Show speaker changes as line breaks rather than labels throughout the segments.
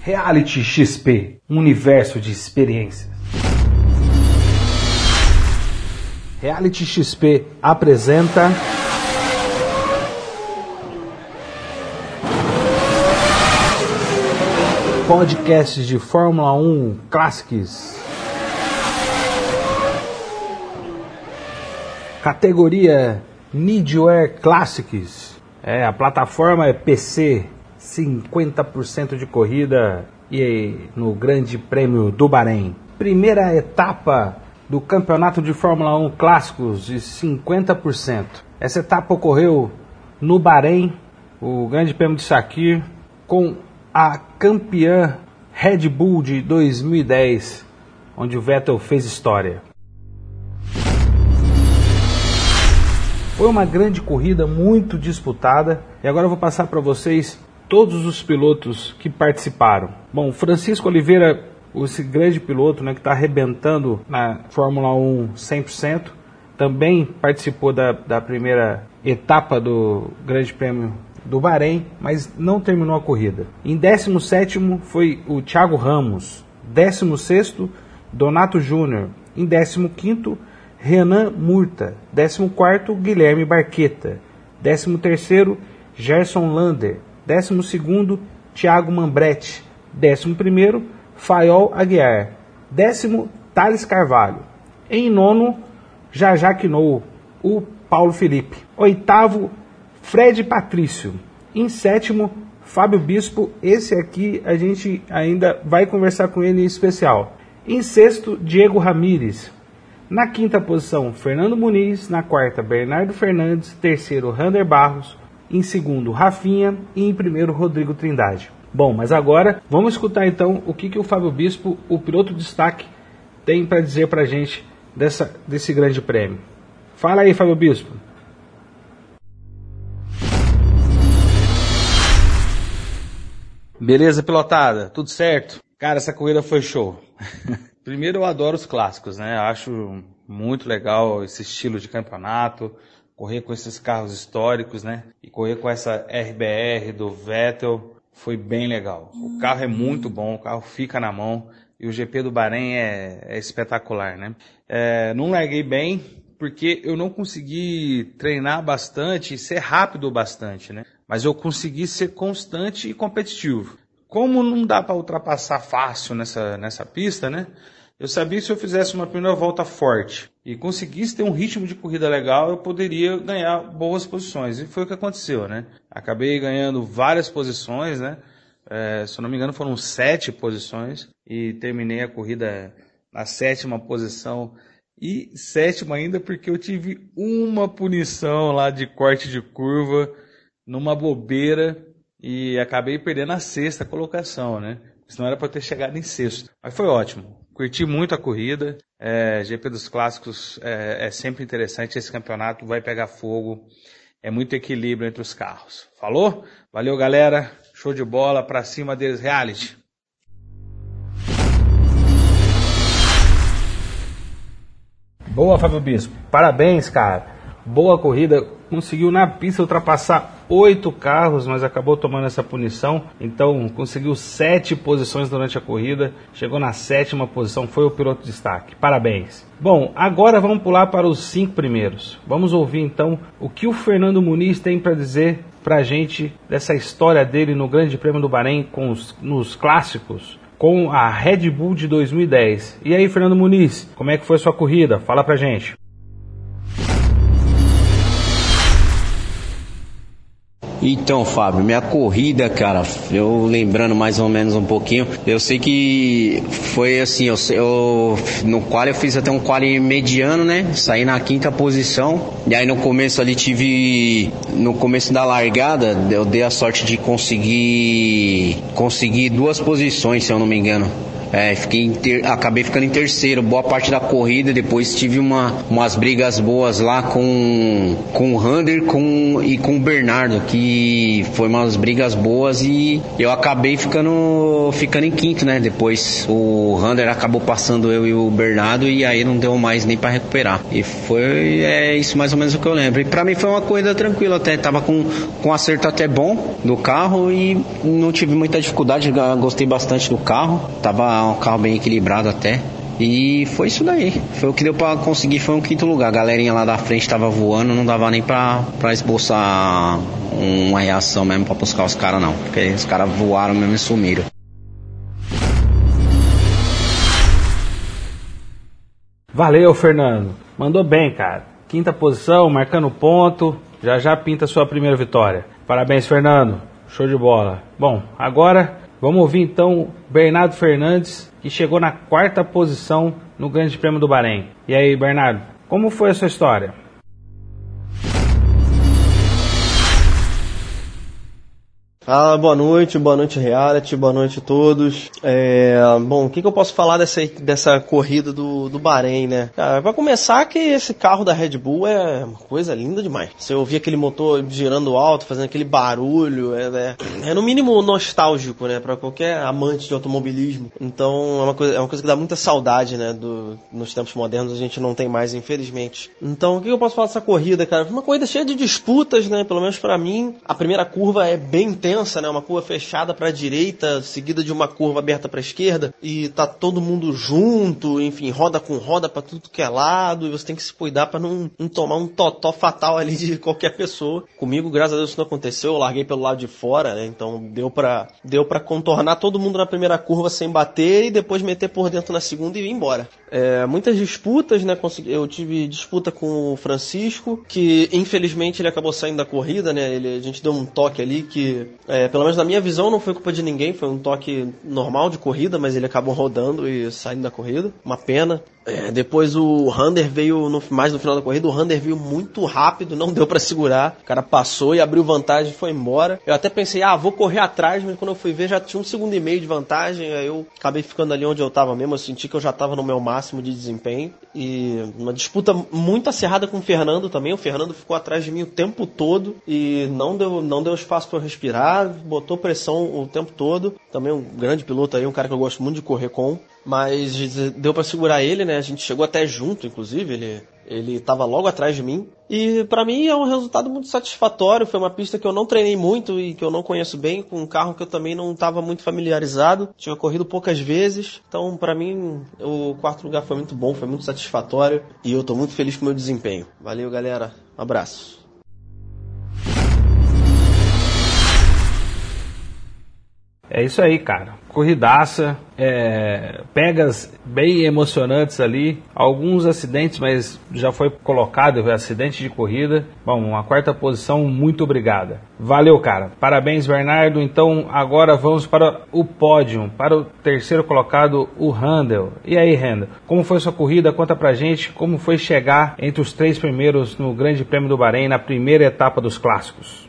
Reality XP, um universo de experiências. Reality XP apresenta podcasts de Fórmula 1 Classics. Categoria Midwear Classics. A plataforma é PC, 50% de corrida e no Grande Prêmio do Bahrein. Primeira etapa do Campeonato de Fórmula 1 Clássicos de 50%. Essa etapa ocorreu no Bahrein, o Grande Prêmio de Sakir, com a campeã Red Bull de 2010, onde o Vettel fez história. Foi uma grande corrida, muito disputada, e agora eu vou passar para vocês todos os pilotos que participaram. Bom, Francisco Oliveira, esse grande piloto, que está arrebentando na Fórmula 1 100%, também participou da primeira etapa do Grande Prêmio do Bahrein, mas não terminou a corrida. Em 17º foi o Thiago Ramos, 16º Donato Júnior, em 15º Renan Murta, 14º Guilherme Barqueta, 13º Gerson Lander, 12º Thiago Mambretti, 11º Fayol Aguiar, 10º Thales Carvalho, em 9º Jajá Quinot, o Paulo Felipe, 8º Fred Patrício, em 7º Fábio Bispo, esse aqui a gente ainda vai conversar com ele em especial, em 6º Diego Ramírez, na 5ª posição Fernando Muniz, na 4ª Bernardo Fernandes, 3º Rander Barros, em 2º Rafinha e em 1º Rodrigo Trindade. Bom, mas agora vamos escutar então o que o Fábio Bispo, o piloto de destaque, tem para dizer para a gente desse grande prêmio. Fala aí, Fábio Bispo.
Beleza, pilotada? Tudo certo? Cara, essa corrida foi show. Primeiro, eu adoro os clássicos, né? Eu acho muito legal esse estilo de campeonato, correr com esses carros históricos, né? E correr com essa RBR do Vettel foi bem legal. O carro é muito bom, o carro fica na mão e o GP do Bahrein é espetacular, né? Não larguei bem porque eu não consegui treinar bastante e ser rápido bastante, né? Mas eu consegui ser constante e competitivo. Como não dá para ultrapassar fácil nessa pista, né? Eu sabia que se eu fizesse uma primeira volta forte e conseguisse ter um ritmo de corrida legal, eu poderia ganhar boas posições. E foi o que aconteceu, né? Acabei ganhando várias posições, né? Se eu não me engano, foram 7 posições e terminei a corrida na 7ª posição. E 7ª ainda porque eu tive uma punição lá de corte de curva numa bobeira e acabei perdendo a 6ª colocação, né? Senão era para ter chegado em 6º. Mas foi ótimo. Curti muito a corrida. GP dos Clássicos é sempre interessante. Esse campeonato vai pegar fogo. É muito equilíbrio entre os carros. Falou? Valeu, galera. Show de bola. Pra cima deles, reality.
Boa, Fábio Bispo. Parabéns, cara. Boa corrida. Conseguiu na pista ultrapassar 8 carros, mas acabou tomando essa punição. Então conseguiu 7 posições durante a corrida. Chegou na 7ª posição, foi o piloto de destaque. Parabéns. Bom, agora vamos pular para os 5 primeiros. Vamos ouvir então o que o Fernando Muniz tem para dizer para a gente dessa história dele no Grande Prêmio do Bahrein nos clássicos, com a Red Bull de 2010. E aí, Fernando Muniz, como é que foi a sua corrida? Fala pra gente.
Então, Fábio, minha corrida, cara, eu lembrando mais ou menos um pouquinho, eu sei que foi assim, no qual eu fiz até um quali mediano, né, saí na 5ª posição, e aí no começo ali no começo da largada, eu dei a sorte de conseguir 2 posições, se eu não me engano. Acabei ficando em terceiro boa parte da corrida. Depois tive umas brigas boas lá com o Hunter e com o Bernardo, que foi umas brigas boas, e eu acabei ficando em quinto, né? Depois o Hunter acabou passando eu e o Bernardo, e aí não deu mais nem para recuperar. E foi isso mais ou menos o que eu lembro. E para mim foi uma corrida tranquila, até tava com um acerto até bom do carro e não tive muita dificuldade. Gostei bastante do carro, tava um carro bem equilibrado até. E foi isso daí. Foi o que deu pra conseguir, foi um quinto lugar. A galerinha lá da frente tava voando, não dava nem pra esboçar uma reação mesmo pra buscar os caras, não. Porque os caras voaram mesmo e sumiram.
Valeu, Fernando. Mandou bem, cara. Quinta posição, marcando ponto. Já pinta a sua primeira vitória. Parabéns, Fernando. Show de bola. Bom, agora vamos ouvir então Bernardo Fernandes, que chegou na 4ª posição no Grande Prêmio do Bahrein. E aí, Bernardo, como foi a sua história?
Boa noite reality, boa noite a todos. Bom, o que eu posso falar dessa corrida do Bahrein, né? Vai começar que esse carro da Red Bull é uma coisa linda demais. Você ouvir aquele motor girando alto, fazendo aquele barulho, é no mínimo nostálgico, né? Pra qualquer amante de automobilismo. Então é uma coisa que dá muita saudade, né? Nos tempos modernos a gente não tem mais, infelizmente. Então o que eu posso falar dessa corrida, cara? Foi uma corrida cheia de disputas, né? Pelo menos pra mim, a primeira curva é bem intensa, né? Uma curva fechada para a direita, seguida de uma curva aberta para a esquerda, e tá todo mundo junto, enfim, roda com roda para tudo que é lado, e você tem que se cuidar para não tomar um totó fatal ali de qualquer pessoa. Comigo, graças a Deus, isso não aconteceu, eu larguei pelo lado de fora, né? Então deu para contornar todo mundo na primeira curva sem bater e depois meter por dentro na segunda e ir embora. Muitas disputas, né? Eu tive disputa com o Francisco, que infelizmente ele acabou saindo da corrida, né? A gente deu um toque ali que pelo menos na minha visão não foi culpa de ninguém, foi um toque normal de corrida, mas ele acabou rodando e saindo da corrida, uma pena. Depois o Hunter veio mais no final da corrida, o Hunter veio muito rápido, não deu pra segurar, o cara passou e abriu vantagem e foi embora. Eu até pensei, vou correr atrás, mas quando eu fui ver já tinha 1,5 segundo de vantagem, aí eu acabei ficando ali onde eu tava mesmo, eu senti que eu já tava no meu máximo de desempenho. E uma disputa muito acirrada com o Fernando também, o Fernando ficou atrás de mim o tempo todo e não deu espaço pra eu respirar, botou pressão o tempo todo. Também um grande piloto aí, um cara que eu gosto muito de correr com. Mas deu pra segurar ele, né? A gente chegou até junto, inclusive. Ele tava logo atrás de mim. E pra mim é um resultado muito satisfatório. Foi uma pista que eu não treinei muito e que eu não conheço bem, com um carro que eu também não estava muito familiarizado. Tinha corrido poucas vezes. Então, pra mim, o 4º lugar foi muito bom, foi muito satisfatório. E eu tô muito feliz com o meu desempenho. Valeu, galera. Um abraço.
É isso aí, cara. Corridaça, pegas bem emocionantes ali, alguns acidentes, mas já foi colocado acidente de corrida. Bom, uma 4ª posição, muito obrigada. Valeu, cara. Parabéns, Bernardo. Então agora vamos para o pódio, para o 3º colocado, o Randall. E aí, Randall, como foi sua corrida? Conta pra gente como foi chegar entre os 3 primeiros no Grande Prêmio do Bahrein, na primeira etapa dos clássicos.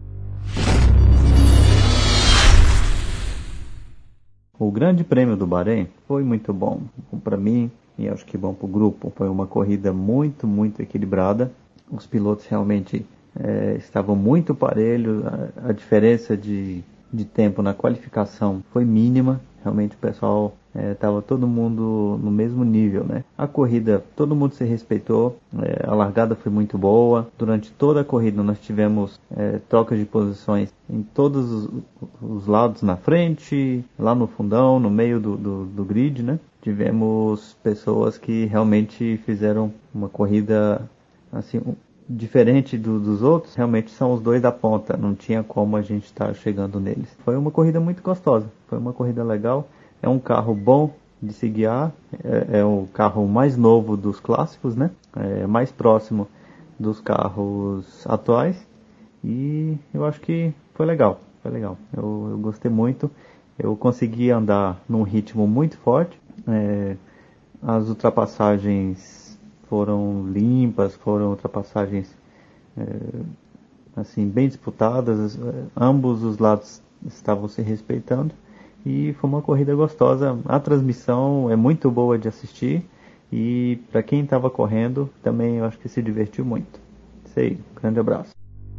O Grande Prêmio do Bahrein foi muito bom para mim e acho que bom para o grupo. Foi uma corrida muito, muito equilibrada. Os pilotos realmente estavam muito parelhos. A diferença de tempo na qualificação foi mínima. Realmente o pessoal estava todo mundo no mesmo nível, né? A corrida, todo mundo se respeitou. A largada foi muito boa. Durante toda a corrida nós tivemos trocas de posições em todos os lados, na frente, lá no fundão, no meio do grid, né? Tivemos pessoas que realmente fizeram uma corrida assim, diferente dos outros. Realmente são os 2 da ponta, não tinha como a gente estar chegando neles. Foi uma corrida muito gostosa, foi uma corrida legal. É um carro bom de se guiar, é o carro mais novo dos clássicos, né? É mais próximo dos carros atuais e eu acho que foi legal, eu gostei muito. Eu consegui andar num ritmo muito forte, as ultrapassagens foram limpas, foram ultrapassagens assim, bem disputadas, ambos os lados estavam se respeitando e foi uma corrida gostosa. A transmissão é muito boa de assistir e para quem estava correndo também eu acho que se divertiu muito. Isso aí, um grande abraço.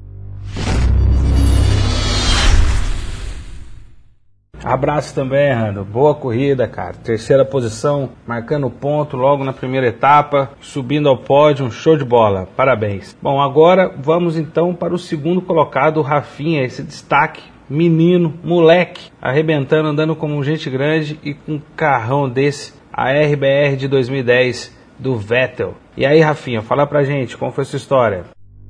Abraço também, Rando. Boa corrida, cara. Terceira posição, marcando ponto logo na primeira etapa, subindo ao pódio, show de bola. Parabéns. Bom, agora vamos então para o segundo colocado, o Rafinha, esse destaque, menino, moleque, arrebentando, andando como gente grande e com um carrão desse, a RBR de 2010 do Vettel. E aí, Rafinha, fala pra gente, como foi sua história?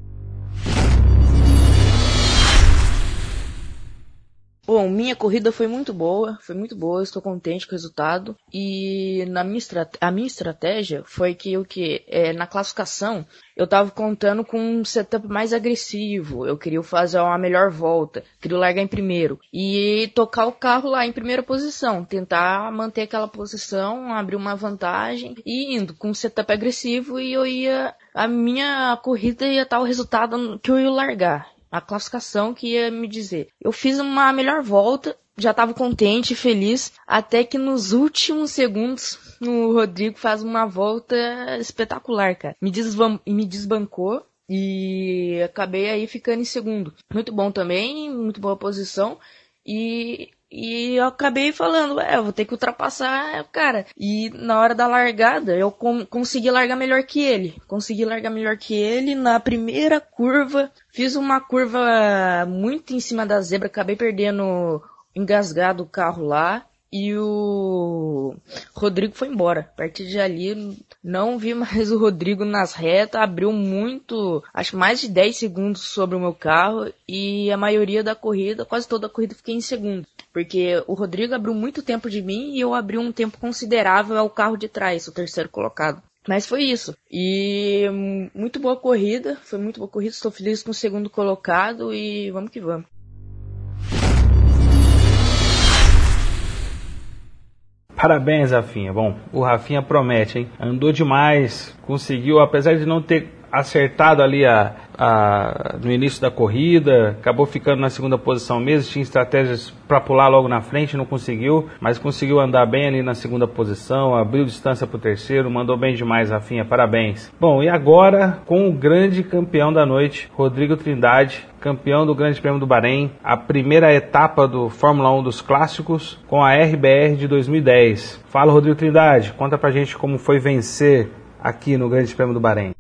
Bom, minha corrida foi muito boa, estou contente com o resultado. E a minha estratégia foi que na classificação eu estava contando com um setup mais agressivo. Eu queria fazer uma melhor volta, queria largar em primeiro e tocar o carro lá em primeira posição, tentar manter aquela posição, abrir uma vantagem e indo com um setup agressivo a minha corrida ia estar o resultado que eu ia largar. A classificação que ia me dizer. Eu fiz uma melhor volta, já estava contente e feliz, até que nos últimos segundos o Rodrigo faz uma volta espetacular, cara. Me desbancou e acabei aí ficando em segundo. Muito bom também, muito boa posição E eu acabei falando, eu vou ter que ultrapassar, cara. E na hora da largada, eu consegui largar melhor que ele. Na primeira curva. Fiz uma curva muito em cima da zebra, acabei perdendo, engasgado o carro lá. E o Rodrigo foi embora. A partir de ali, não vi mais o Rodrigo nas retas. Abriu muito, acho mais de 10 segundos sobre o meu carro. E a maioria da corrida, quase toda a corrida, fiquei em segundo. Porque o Rodrigo abriu muito tempo de mim e eu abri um tempo considerável ao carro de trás, o terceiro colocado. Mas foi isso. E muito boa corrida. Foi muito boa corrida. Estou feliz com o segundo colocado e vamos que vamos.
Parabéns, Rafinha. Bom, o Rafinha promete, hein? Andou demais, conseguiu, apesar de não ter acertado ali no início da corrida, acabou ficando na segunda posição mesmo, tinha estratégias para pular logo na frente, não conseguiu, mas conseguiu andar bem ali na segunda posição, abriu distância para o terceiro, mandou bem demais, Rafinha, parabéns. Bom, e agora com o grande campeão da noite, Rodrigo Trindade, campeão do Grande Prêmio do Bahrein, a primeira etapa do Fórmula 1 dos clássicos com a RBR de 2010. Fala, Rodrigo Trindade, conta pra gente como foi vencer aqui no Grande Prêmio do Bahrein.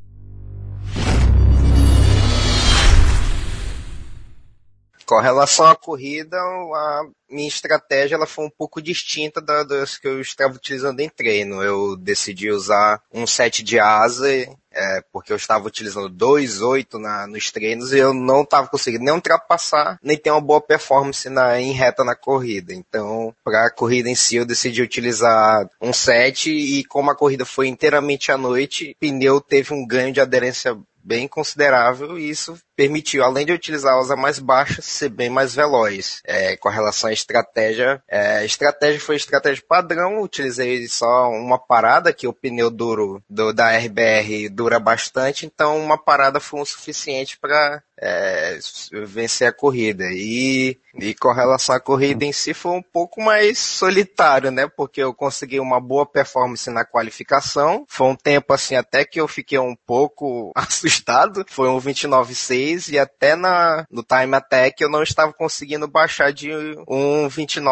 Com relação à corrida, a minha estratégia ela foi um pouco distinta das que eu estava utilizando em treino. Eu decidi usar um set de asa, porque eu estava utilizando 2.8 nos treinos e eu não estava conseguindo nem ultrapassar, nem ter uma boa performance em reta na corrida. Então, para a corrida em si, eu decidi utilizar um set e como a corrida foi inteiramente à noite, o pneu teve um ganho de aderência bem considerável e isso permitiu, além de eu utilizar a asa mais baixa, ser bem mais veloz. Com relação à estratégia, a estratégia foi estratégia padrão, utilizei só uma parada, que o pneu duro da RBR dura bastante, então uma parada foi o suficiente para vencer a corrida. E com relação à corrida em si, foi um pouco mais solitário, né? Porque eu consegui uma boa performance na qualificação. Foi um tempo assim até que eu fiquei um pouco assustado. Foi um 29.6 e até no time attack eu não estava conseguindo baixar de um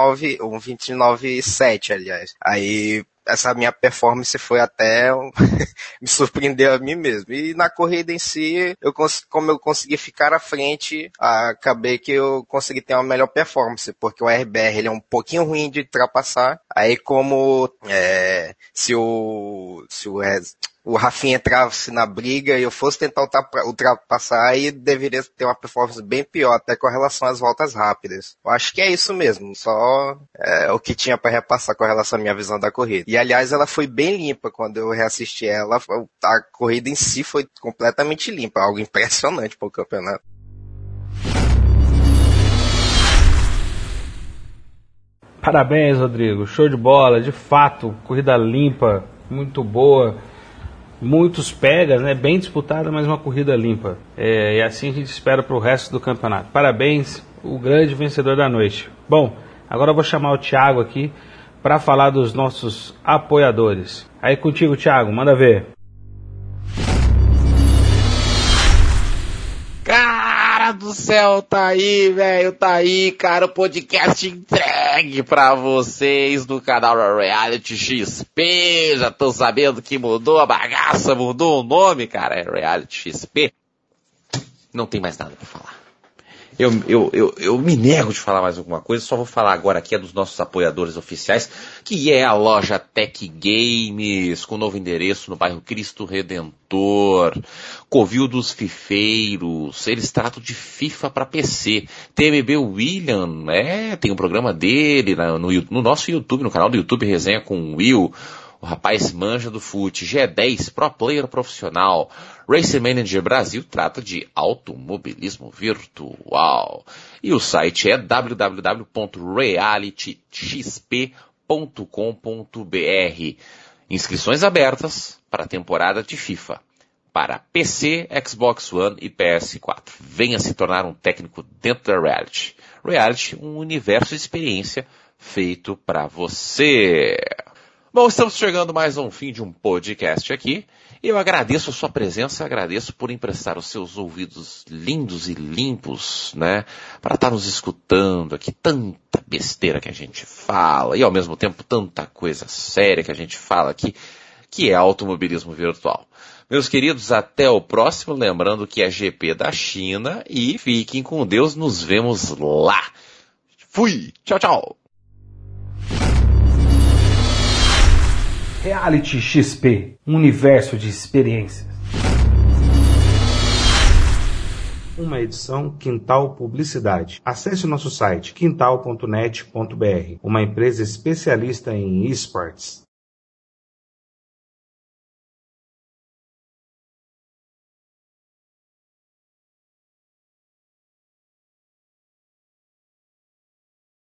29.7, aliás. Aí essa minha performance foi até me surpreendeu a mim mesmo. E na corrida em si, como eu consegui ficar à frente, acabei que eu consegui ter uma melhor performance, porque o RBR ele é um pouquinho ruim de ultrapassar. Aí como se o Rafinha entrasse na briga e eu fosse tentar ultrapassar, aí deveria ter uma performance bem pior, até com relação às voltas rápidas. Eu acho que é isso mesmo, só o que tinha para repassar com relação à minha visão da corrida. E aliás, ela foi bem limpa quando eu reassisti ela, a corrida em si foi completamente limpa, algo impressionante para o campeonato.
Parabéns, Rodrigo, show de bola, de fato, corrida limpa, muito boa. Muitos pegas, né? Bem disputada, mas uma corrida limpa. E assim a gente espera para o resto do campeonato. Parabéns, o grande vencedor da noite. Bom, Agora eu vou chamar o Thiago aqui para falar dos nossos apoiadores. Aí contigo, Thiago, manda ver.
Cara do céu, tá aí, velho, tá aí, cara, o podcast entregue pra vocês no canal Reality XP. Já tô sabendo que mudou a bagaça, mudou o nome, cara, é Reality XP. Não tem mais nada pra falar. Eu me nego de falar mais alguma coisa, só vou falar agora aqui dos nossos apoiadores oficiais, que é a loja Tech Games, com novo endereço no bairro Cristo Redentor, Covil dos Fifeiros, eles tratam de FIFA para PC, TMB William, tem um programa dele no nosso YouTube, no canal do YouTube Resenha com o Will, o rapaz manja do fute, G10 Pro Player Profissional, Race Manager Brasil trata de automobilismo virtual. E o site é www.realityxp.com.br. Inscrições abertas para a temporada de FIFA, para PC, Xbox One e PS4. Venha se tornar um técnico dentro da Reality. Reality, um universo de experiência feito para você. Bom, estamos chegando mais a um fim de um podcast aqui. Eu agradeço a sua presença, agradeço por emprestar os seus ouvidos lindos e limpos, né, para estar nos escutando aqui, tanta besteira que a gente fala e ao mesmo tempo tanta coisa séria que a gente fala aqui, que é automobilismo virtual. Meus queridos, até o próximo, lembrando que é GP da China e fiquem com Deus, nos vemos lá. Fui, tchau, tchau.
Reality XP, um universo de experiências. Uma edição Quintal Publicidade. Acesse o nosso site quintal.net.br, uma empresa especialista em esportes.